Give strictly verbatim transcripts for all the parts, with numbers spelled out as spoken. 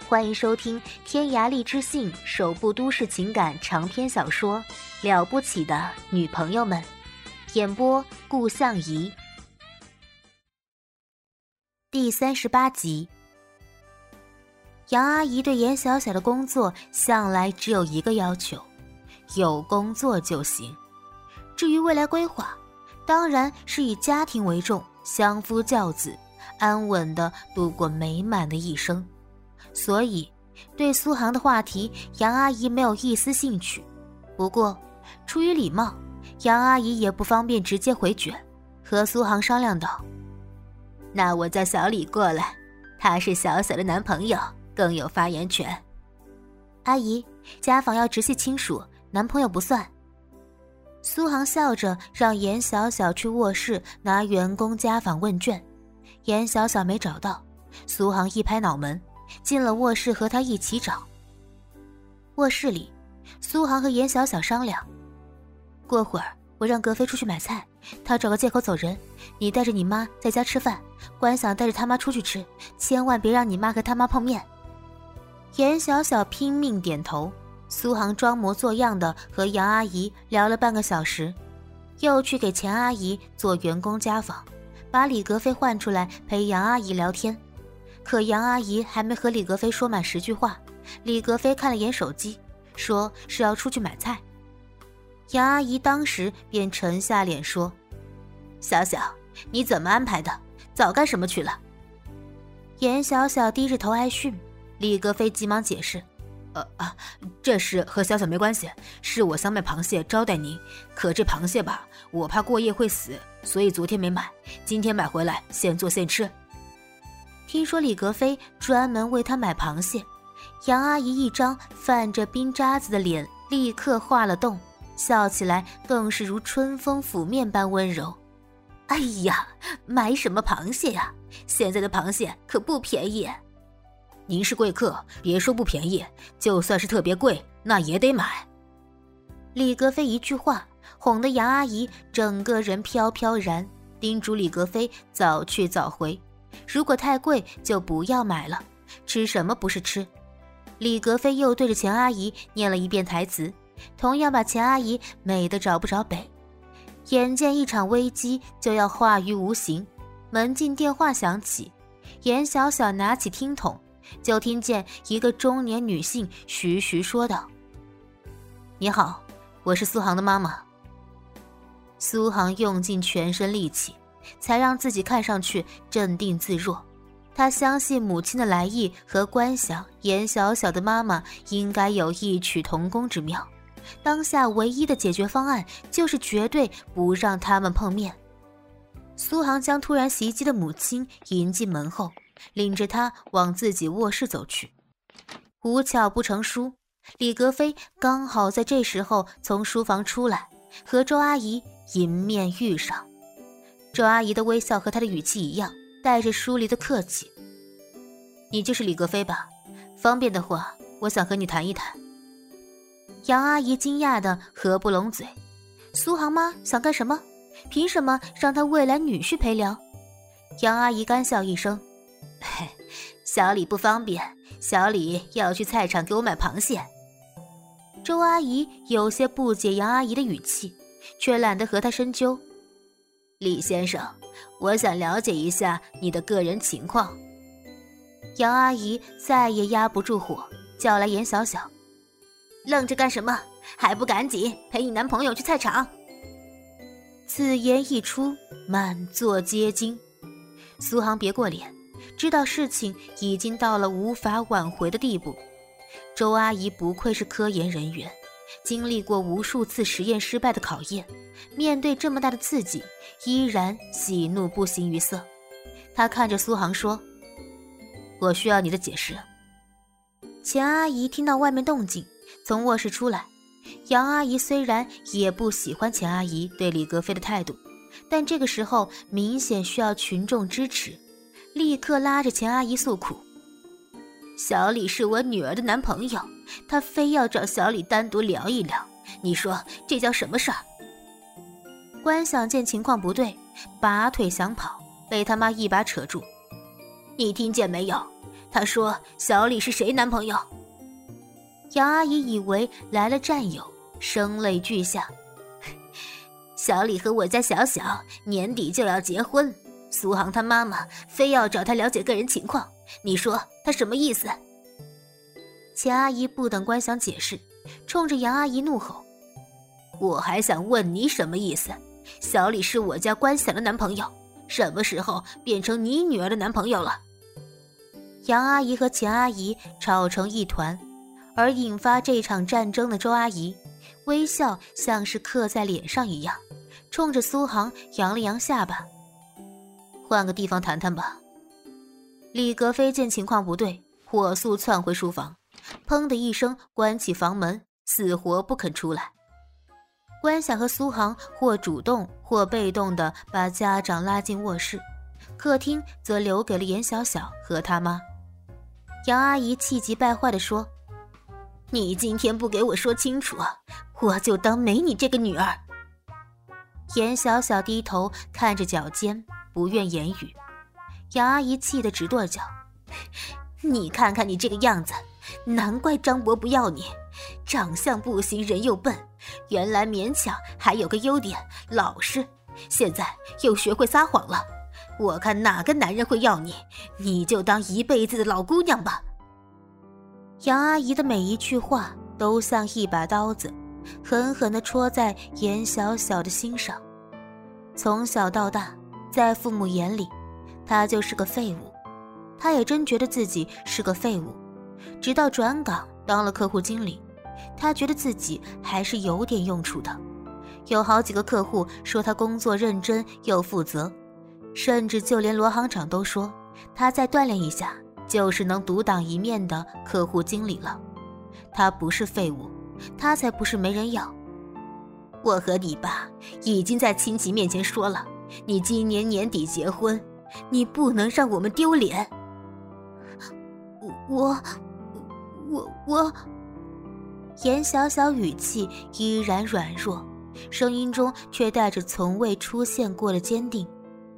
欢迎收听天涯荔枝信首部都市情感长篇小说《了不起的女朋友们》，演播顾相宜。第三十八集。杨阿姨对严小小的工作向来只有一个要求，有工作就行。至于未来规划，当然是以家庭为重，相夫教子，安稳地度过美满的一生。所以对苏杭的话题杨阿姨没有一丝兴趣，不过出于礼貌，杨阿姨也不方便直接回绝，和苏杭商量道：那我叫小李过来，他是小小的男朋友，更有发言权。阿姨，家访要直系亲属，男朋友不算。苏杭笑着让严小小去卧室拿员工家访问卷，严小小没找到，苏杭一拍脑门，进了卧室和他一起找。卧室里，苏杭和严小小商量，过会儿我让格飞出去买菜，他找个借口走人，你带着你妈在家吃饭，关想带着他妈出去吃，千万别让你妈和他妈碰面。严小小拼命点头，苏杭装模作样的和杨阿姨聊了半个小时，又去给钱阿姨做员工家访，把李格飞换出来陪杨阿姨聊天。可杨阿姨还没和李格飞说满十句话，李格飞看了眼手机，说是要出去买菜。杨阿姨当时便沉下脸说：小小，你怎么安排的？早干什么去了？严小小低着头挨训，李格飞急忙解释：呃啊，这事和小小没关系，是我想买螃蟹招待您，可这螃蟹吧，我怕过夜会死，所以昨天没买，今天买回来现做现吃。听说李格飞专门为他买螃蟹，杨阿姨一张泛着冰渣子的脸立刻化了冻，笑起来更是如春风拂面般温柔。哎呀，买什么螃蟹呀？现在的螃蟹可不便宜。您是贵客，别说不便宜，就算是特别贵，那也得买。李格飞一句话哄得杨阿姨整个人飘飘然，叮嘱李格飞早去早回，如果太贵就不要买了，吃什么不是吃。李格飞又对着钱阿姨念了一遍台词，同样把钱阿姨美得找不着北。眼见一场危机就要化于无形，门禁电话响起，严小小拿起听筒，就听见一个中年女性徐徐说道：你好，我是苏杭的妈妈。苏杭用尽全身力气才让自己看上去镇定自若，他相信母亲的来意和观想严小小的妈妈应该有异曲同工之妙，当下唯一的解决方案就是绝对不让他们碰面。苏杭将突然袭击的母亲迎进门后，领着她往自己卧室走去。无巧不成书，李格飞刚好在这时候从书房出来，和周阿姨迎面遇上。周阿姨的微笑和她的语气一样，带着疏离的客气。你就是李格飞吧？方便的话，我想和你谈一谈。杨阿姨惊讶的合不拢嘴，苏杭妈想干什么？凭什么让她未来女婿陪聊？杨阿姨干笑一声，嘿，小李不方便，小李要去菜场给我买螃蟹。周阿姨有些不解杨阿姨的语气，却懒得和她深究。李先生，我想了解一下你的个人情况。杨阿姨再也压不住火，叫来严小小。愣着干什么？还不赶紧陪你男朋友去菜场？此言一出，满座皆惊。苏杭别过脸，知道事情已经到了无法挽回的地步。周阿姨不愧是科研人员，经历过无数次实验失败的考验，面对这么大的刺激，依然喜怒不形于色。她看着苏杭说：我需要你的解释。钱阿姨听到外面动静，从卧室出来。杨阿姨虽然也不喜欢钱阿姨对李格飞的态度，但这个时候明显需要群众支持，立刻拉着钱阿姨诉苦。小李是我女儿的男朋友，他非要找小李单独聊一聊，你说这叫什么事儿？关想见情况不对，拔腿想跑，被他妈一把扯住。你听见没有？ 他说小李是谁男朋友？ 杨阿姨以为来了战友，声泪俱下。 小李和我家小小年底就要结婚，苏杭他妈妈非要找他了解个人情况，你说他什么意思？ 钱阿姨不等关想解释，冲着杨阿姨怒吼： 我还想问你什么意思？小李是我家关想的男朋友，什么时候变成你女儿的男朋友了？ 杨阿姨和钱阿姨吵成一团，而引发这场战争的周阿姨微笑像是刻在脸上一样，冲着苏杭扬了扬下巴：换个地方谈谈吧。李格飞见情况不对，火速窜回书房，砰的一声关起房门，死活不肯出来。关晓和苏杭或主动或被动地把家长拉进卧室，客厅则留给了严小小和他妈。杨阿姨气急败坏地说： 你今天不给我说清楚，我就当没你这个女儿。 严小小低头看着脚尖，不愿言语。杨阿姨气得直跺脚： 你看看你这个样子，难怪张伯不要你，长相不行，人又笨，原来勉强还有个优点，老实，现在又学会撒谎了。我看哪个男人会要你，你就当一辈子的老姑娘吧。 杨阿姨的每一句话都像一把刀子，狠狠地戳在严小小的心上。从小到大，在父母眼里，她就是个废物，她也真觉得自己是个废物。直到转岗当了客户经理，她觉得自己还是有点用处的。有好几个客户说她工作认真又负责，甚至就连罗行长都说她再锻炼一下就是能独当一面的客户经理了。她不是废物，她才不是没人要。 我和你爸已经在亲戚面前说了，你今年年底结婚，你不能让我们丢脸。 我我我严小小语气依然软弱，声音中却带着从未出现过的坚定。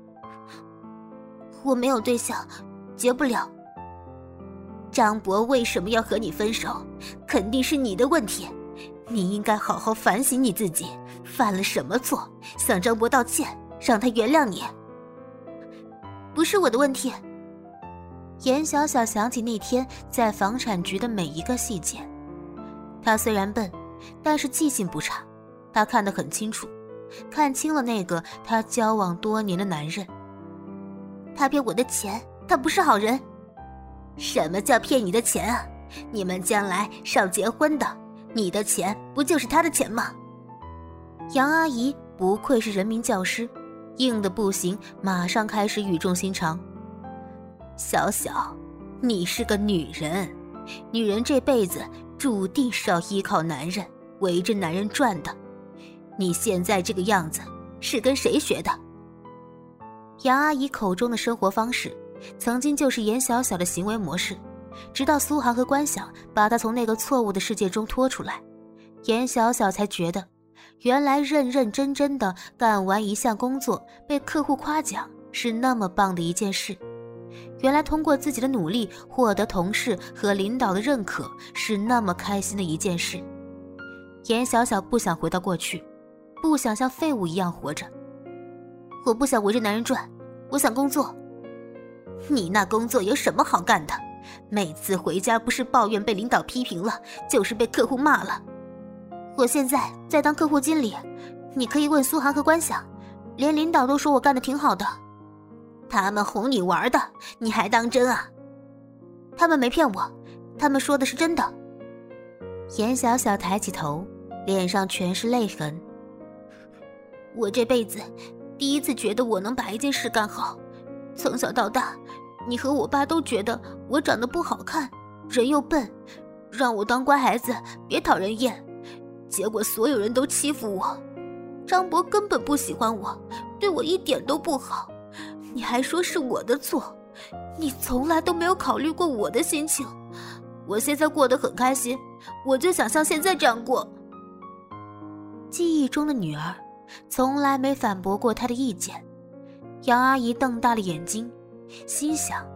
我没有对象，结不了。 张伯为什么要和你分手？肯定是你的问题，你应该好好反省你自己，犯了什么错，向张伯道歉，让他原谅你。 不是我的问题。严小小想起那天在房产局的每一个细节，他虽然笨，但是记性不差，他看得很清楚，看清了那个他交往多年的男人。他骗我的钱，他不是好人。 什么叫骗你的钱啊？你们将来是要结婚的，你的钱不就是他的钱吗？ 杨阿姨不愧是人民教师，硬的不行，马上开始语重心长。 小小，你是个女人，女人这辈子注定是要依靠男人，围着男人转的。你现在这个样子是跟谁学的？ 杨阿姨口中的生活方式曾经就是严小小的行为模式，直到苏杭和关晓把她从那个错误的世界中拖出来，严小小才觉得原来认认真真的干完一项工作被客户夸奖是那么棒的一件事，原来通过自己的努力获得同事和领导的认可是那么开心的一件事。严小小不想回到过去，不想像废物一样活着。我不想围着男人转，我想工作。 你那工作有什么好干的？每次回家不是抱怨被领导批评了，就是被客户骂了。 我现在在当客户经理，你可以问苏杭和关晓，连领导都说我干得挺好的。 他们哄你玩的，你还当真啊？ 他们没骗我，他们说的是真的。严小小抬起头，脸上全是泪痕。我这辈子第一次觉得我能把一件事干好。从小到大，你和我爸都觉得我长得不好看，人又笨，让我当乖孩子，别讨人厌。结果所有人都欺负我，张伯根本不喜欢我，对我一点都不好。你还说是我的错，你从来都没有考虑过我的心情。我现在过得很开心，我就想像现在这样过。记忆中的女儿从来没反驳过她的意见。杨阿姨瞪大了眼睛，心想，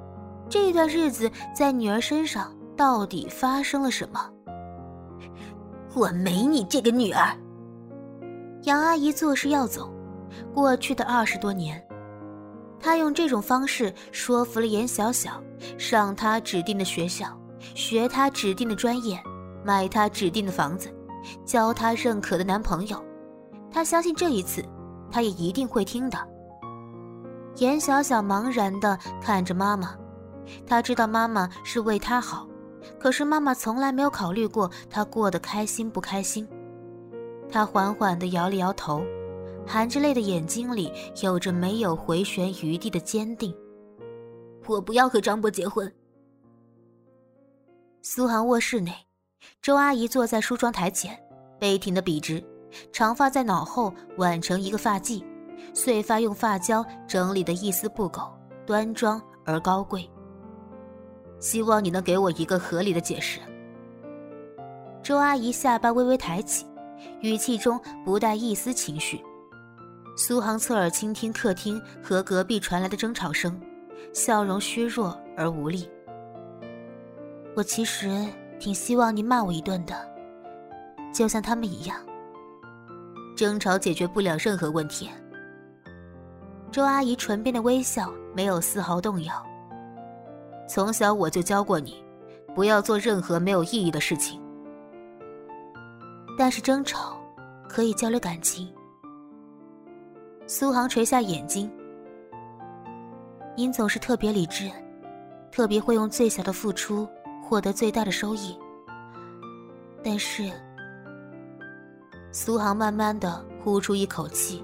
这段日子在女儿身上到底发生了什么？ 我没你这个女儿。 杨阿姨作势要走，过去的二十多年，她用这种方式说服了严小小，上她指定的学校，学她指定的专业，买她指定的房子，交她认可的男朋友。她相信这一次，她也一定会听的。严小小茫然地看着妈妈，她知道妈妈是为她好，可是妈妈从来没有考虑过她过得开心不开心。她缓缓地摇了摇头，含着泪的眼睛里有着没有回旋余地的坚定。 我不要和张博结婚。 苏杭卧室内，周阿姨坐在梳妆台前，背挺的笔直，长发在脑后挽成一个发髻，碎发用发胶整理得一丝不苟，端庄而高贵。 希望你能给我一个合理的解释。 周阿姨下巴微微抬起，语气中不带一丝情绪。苏杭侧耳倾听客厅和隔壁传来的争吵声，笑容虚弱而无力。我其实挺希望你骂我一顿的，就像他们一样。 争吵解决不了任何问题。 周阿姨唇边的微笑没有丝毫动摇。 从小我就教过你，不要做任何没有意义的事情。 但是争吵可以交流感情。苏杭垂下眼睛。您总是特别理智，特别会用最小的付出获得最大的收益。但是，苏杭慢慢地呼出一口气。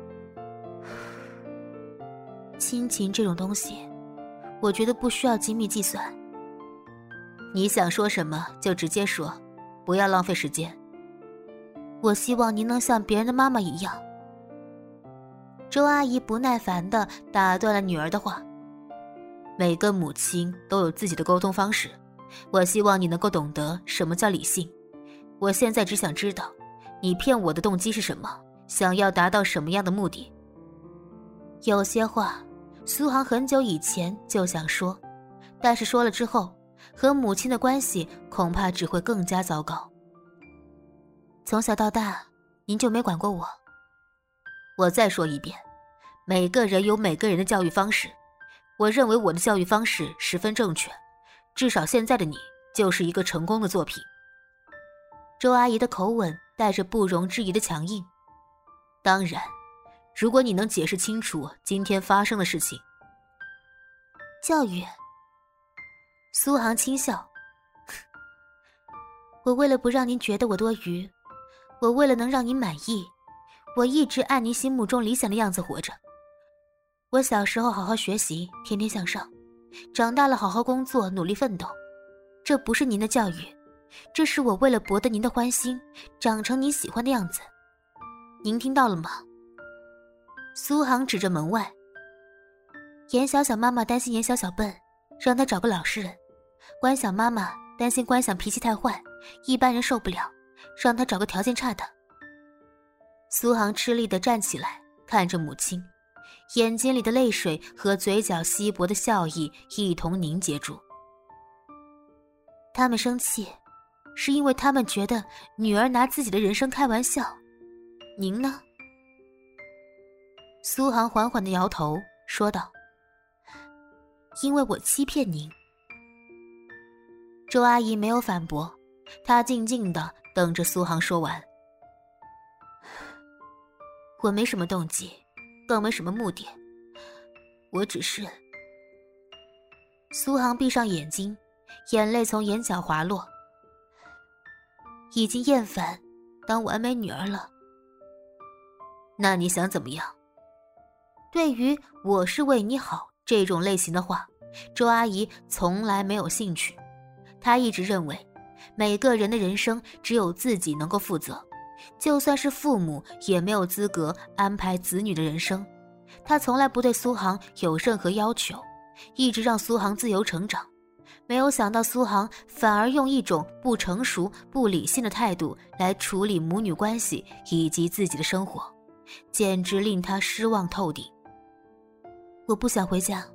亲情这种东西，我觉得不需要精密计算。 你想说什么就直接说，不要浪费时间。 我希望您能像别人的妈妈一样。周阿姨不耐烦地打断了女儿的话。 每个母亲都有自己的沟通方式，我希望你能够懂得什么叫理性。我现在只想知道，你骗我的动机是什么，想要达到什么样的目的。 有些话苏杭很久以前就想说，但是说了之后，和母亲的关系恐怕只会更加糟糕。从小到大，您就没管过我。 我再说一遍，每个人有每个人的教育方式，我认为我的教育方式十分正确，至少现在的你就是一个成功的作品。 周阿姨的口吻带着不容置疑的强硬。 当然，如果你能解释清楚今天发生的事情。 教育。苏杭轻笑。我为了不让您觉得我多余，我为了能让您满意，我一直按您心目中理想的样子活着。我小时候好好学习，天天向上，长大了好好工作，努力奋斗。这不是您的教育，这是我为了博得您的欢心，长成您喜欢的样子。您听到了吗？苏杭指着门外。严小小妈妈担心严小小笨，让她找个老实人。关小妈妈担心关小脾气太坏，一般人受不了，让她找个条件差的。苏杭吃力地站起来，看着母亲，眼睛里的泪水和嘴角稀薄的笑意一同凝结住。他们生气，是因为他们觉得女儿拿自己的人生开玩笑。您呢？苏杭缓缓地摇头，说道：因为我欺骗您。周阿姨没有反驳，她静静地等着苏杭说完。我没什么动机，更没什么目的，我只是……苏杭闭上眼睛，眼泪从眼角滑落。已经厌烦当完美女儿了。 那你想怎么样？ 对于我是为你好这种类型的话，周阿姨从来没有兴趣。她一直认为，每个人的人生只有自己能够负责，就算是父母也没有资格安排子女的人生。她从来不对苏杭有任何要求，一直让苏杭自由成长。没有想到苏杭反而用一种不成熟、不理性的态度来处理母女关系以及自己的生活，简直令她失望透顶。我不想回家，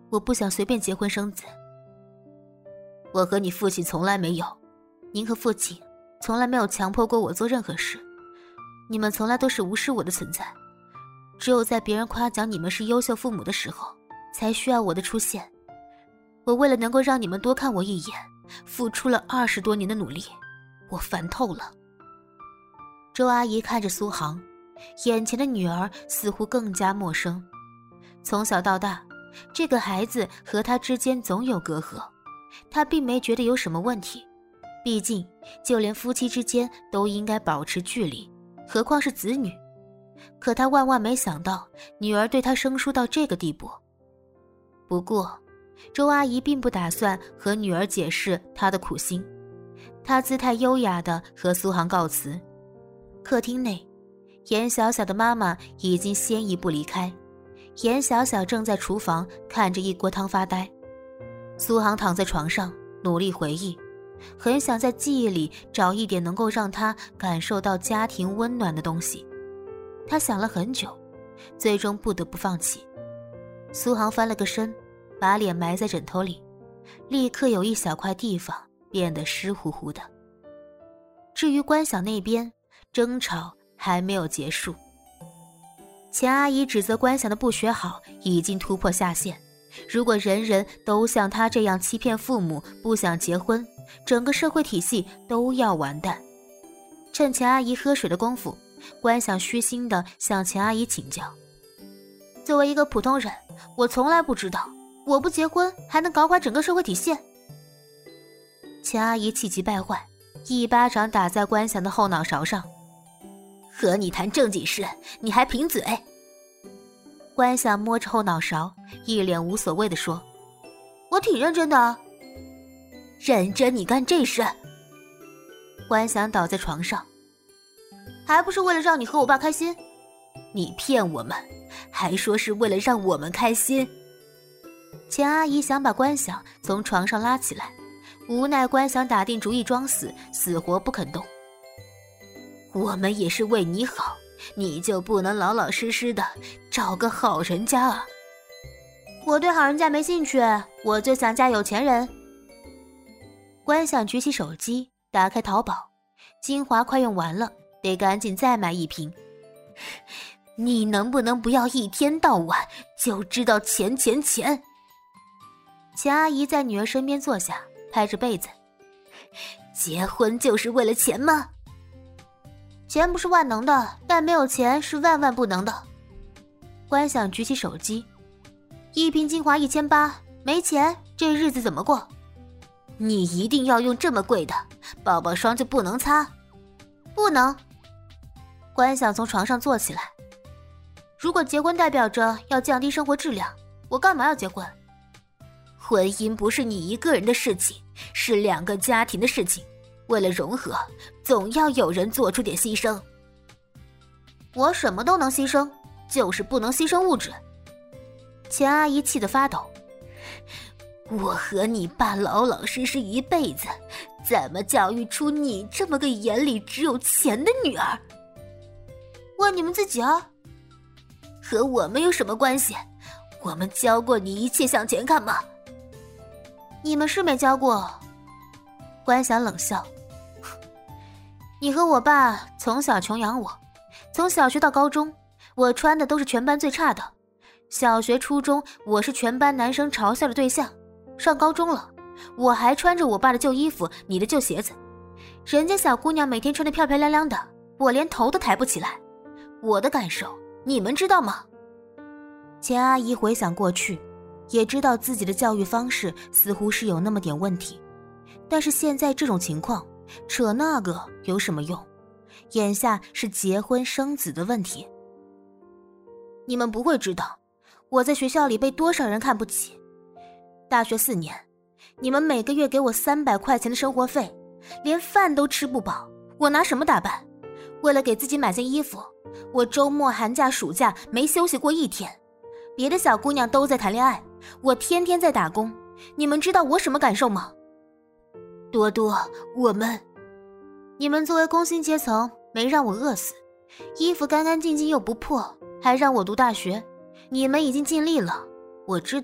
我不想随便结婚生子。我和你父亲从来没有，您和父亲从来没有强迫过我做任何事，你们从来都是无视我的存在，只有在别人夸奖你们是优秀父母的时候，才需要我的出现。我为了能够让你们多看我一眼，付出了二十多年的努力，我烦透了。周阿姨看着苏杭，眼前的女儿似乎更加陌生。从小到大，这个孩子和她之间总有隔阂，她并没觉得有什么问题，毕竟就连夫妻之间都应该保持距离，何况是子女。可她万万没想到女儿对她生疏到这个地步。不过周阿姨并不打算和女儿解释她的苦心，她姿态优雅地和苏杭告辞。客厅内，严小小的妈妈已经先一步离开，严小小正在厨房看着一锅汤发呆。苏杭躺在床上努力回忆，很想在记忆里找一点能够让她感受到家庭温暖的东西。她想了很久，最终不得不放弃。苏杭翻了个身，把脸埋在枕头里，立刻有一小块地方变得湿乎乎的。至于关晓那边，争吵还没有结束。钱阿姨指责关晓的不学好已经突破下限，如果人人都像她这样欺骗父母，不想结婚，整个社会体系都要完蛋。趁钱阿姨喝水的功夫，关晓虚心地向钱阿姨请教。作为一个普通人，我从来不知道我不结婚还能搞垮整个社会体系。钱阿姨气急败坏，一巴掌打在关晓的后脑勺上。和你谈正经事，你还贫嘴。关晓摸着后脑勺，一脸无所谓地说：我挺认真的。认真你干这事？关晓倒在床上，还不是为了让你和我爸开心？你骗我们，还说是为了让我们开心。钱阿姨想把关晓从床上拉起来，无奈关晓打定主意装死，死活不肯动。我们也是为你好，你就不能老老实实的找个好人家啊？我对好人家没兴趣，我就想嫁有钱人。关晓举起手机，打开淘宝，精华快用完了，得赶紧再买一瓶。你能不能不要一天到晚就知道钱钱钱？钱阿姨在女儿身边坐下，拍着被子。结婚就是为了钱吗？钱不是万能的，但没有钱是万万不能的。关晓举起手机，一瓶精华一千八，没钱这日子怎么过？你一定要用这么贵的，宝宝霜就不能擦？不能。关晓从床上坐起来。如果结婚代表着要降低生活质量，我干嘛要结婚？婚姻不是你一个人的事情，是两个家庭的事情。为了融合，总要有人做出点牺牲。我什么都能牺牲，就是不能牺牲物质。钱阿姨气得发抖。我和你爸老老实实一辈子，怎么教育出你这么个眼里只有钱的女儿？问你们自己啊。和我们有什么关系？我们教过你一切向前看吗？你们是没教过。关晓冷笑。你和我爸从小穷养我，从小学到高中，我穿的都是全班最差的。小学初中我是全班男生嘲笑的对象，上高中了，我还穿着我爸的旧衣服，你的旧鞋子。人家小姑娘每天穿得漂漂亮亮的，我连头都抬不起来。我的感受你们知道吗？钱阿姨回想过去，也知道自己的教育方式似乎是有那么点问题，但是现在这种情况，扯那个有什么用？眼下是结婚生子的问题。你们不会知道，我在学校里被多少人看不起。大学四年，你们每个月给我三百块钱的生活费，连饭都吃不饱，我拿什么打扮？为了给自己买件衣服，我周末、寒假、暑假没休息过一天。别的小姑娘都在谈恋爱，我天天在打工，你们知道我什么感受吗？多多，我们……你们作为工薪阶层，没让我饿死，衣服干干净净又不破，还让我读大学，你们已经尽力了，我知道，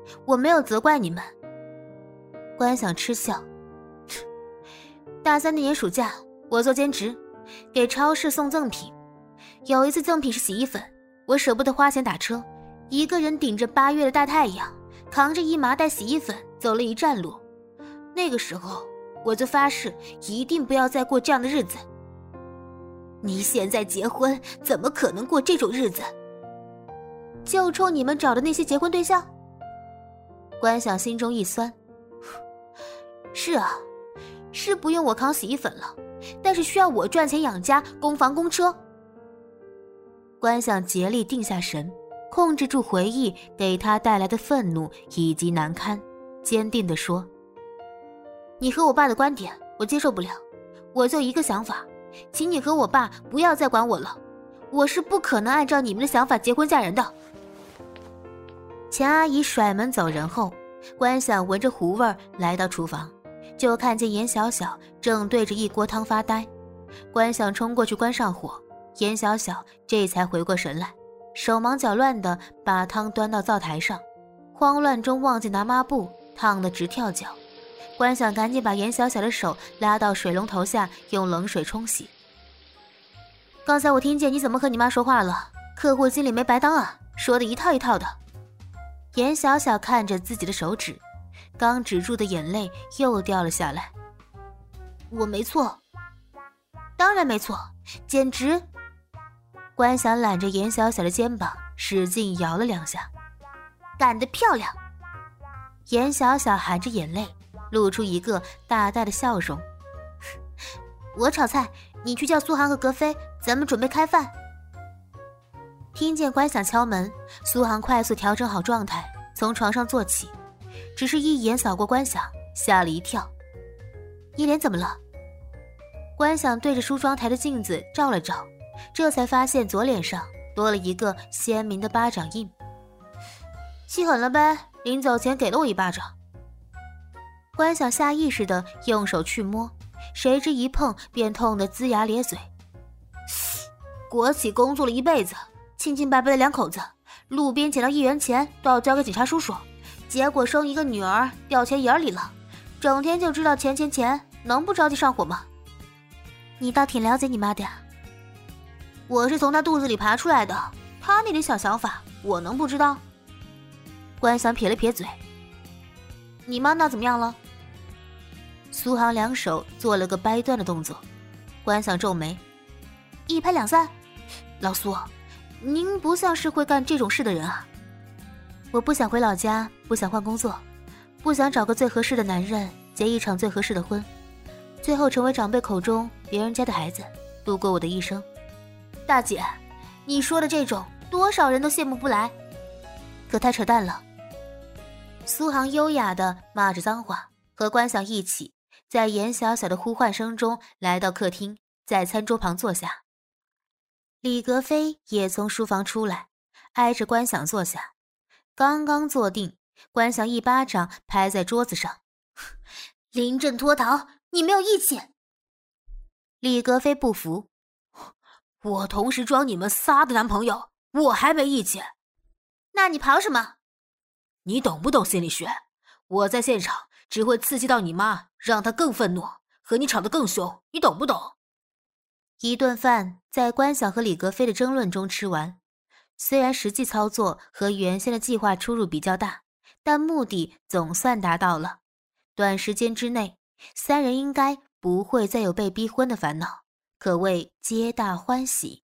我没有责怪你们。 关想嗤笑， 大三那年暑假，我做兼职，给超市送赠品。有一次赠品是洗衣粉，我舍不得花钱打车，一个人顶着八月的大太阳，扛着一麻袋洗衣粉走了一站路。那个时候我就发誓一定不要再过这样的日子。你现在结婚怎么可能过这种日子？就冲你们找的那些结婚对象？ 关想心中一酸， 是啊，是不用我扛洗衣粉了，但是需要我赚钱养家，供房供车。 关想竭力定下神，控制住回忆给他带来的愤怒以及难堪，坚定地说： 你和我爸的观点我接受不了，我就一个想法，请你和我爸不要再管我了，我是不可能按照你们的想法结婚嫁人的。 钱阿姨甩门走人后，关想闻着糊味儿来到厨房，就看见严小小正对着一锅汤发呆。关想冲过去关上火，严小小这才回过神来，手忙脚乱地把汤端到灶台上，慌乱中忘记拿抹布，烫得直跳脚。关想赶紧把严小小的手拉到水龙头下，用冷水冲洗。 刚才我听见你怎么和你妈说话了，客户经理没白当啊，说的一套一套的。 严小小看着自己的手指，刚止住的眼泪又掉了下来。 我没错。当然没错，简直。 关想揽着严小小的肩膀使劲摇了两下。 干得漂亮。 严小小含着眼泪露出一个大大的笑容。 我炒菜，你去叫苏杭和格飞，咱们准备开饭。 听见关想敲门，苏杭快速调整好状态，从床上坐起，只是一眼扫过关想，吓了一跳。 一脸怎么了？ 关想对着梳妆台的镜子照了照，这才发现左脸上多了一个鲜明的巴掌印。 气狠了呗，临走前给了我一巴掌。 关想下意识地用手去摸，谁知一碰便痛得龇牙咧嘴。 国企工作了一辈子，清清白白的两口子，路边捡到一元钱都要交给警察叔叔，结果生一个女儿掉钱眼里了，整天就知道钱钱钱，能不着急上火吗？ 你倒挺了解你妈的呀。 我是从她肚子里爬出来的，她那点小想法我能不知道？ 关想撇了撇嘴。 你妈那怎么样了？ 苏杭两手做了个掰断的动作。关想皱眉， 一拍两散。老苏，您不像是会干这种事的人啊。 我不想回老家，不想换工作，不想找个最合适的男人结一场最合适的婚，最后成为长辈口中别人家的孩子，度过我的一生。 大姐，你说的这种多少人都羡慕不来。 可太扯淡了。苏杭优雅地骂着脏话，和关想一起在严小小的呼唤声中来到客厅，在餐桌旁坐下。李格飞也从书房出来，挨着关想坐下。刚刚坐定，关想一巴掌拍在桌子上。 临阵脱逃，你没有义气。 李格飞不服， 我同时装你们仨的男朋友，我还没义气？那你跑什么？你懂不懂心理学？我在现场只会刺激到你妈，让她更愤怒，和你吵得更凶，你懂不懂？ 一顿饭在关晓和李格飞的争论中吃完，虽然实际操作和原先的计划出入比较大，但目的总算达到了。短时间之内，三人应该不会再有被逼婚的烦恼，可谓皆大欢喜。